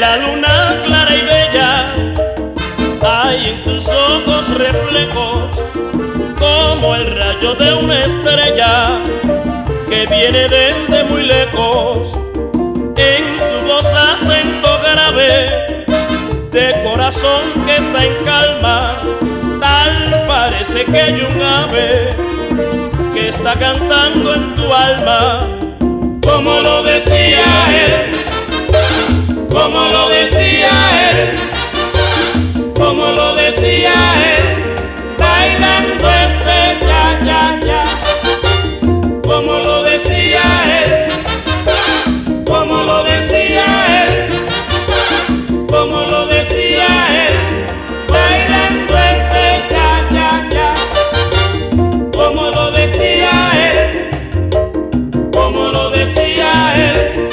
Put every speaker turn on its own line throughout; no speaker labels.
la luna clara y bella, hay en tus ojos reflejos como el rayo de una estrella que viene desde muy lejos. En tu voz acento grave de corazón que está en calma, tal parece que hay un ave que está cantando en tu alma. Como lo decía él, como lo decía él, como lo decía él, bailando este cha cha cha. Como lo decía él, como lo decía él, como lo decía él, bailando este cha cha cha. Como lo decía él, como lo decía él.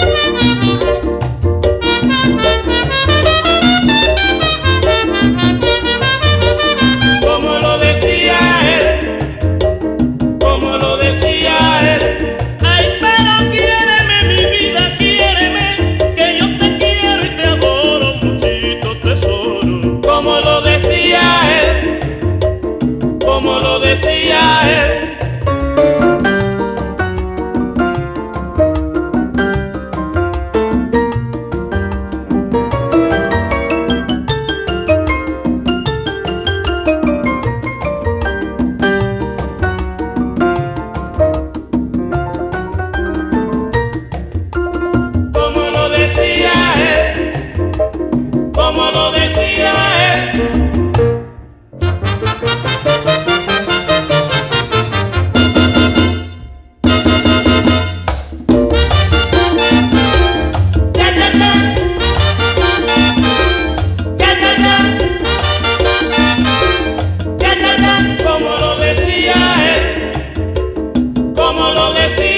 Como lo decía él, como lo decía él. Ay, pero quiéreme, mi vida, quiéreme, que yo te quiero y te adoro, muchito tesoro. Como lo decía él, como lo decía él. Como lo decía él, como lo decía él. Cha cha cha, cha cha cha, cha cha cha. Como lo decía él, como lo decía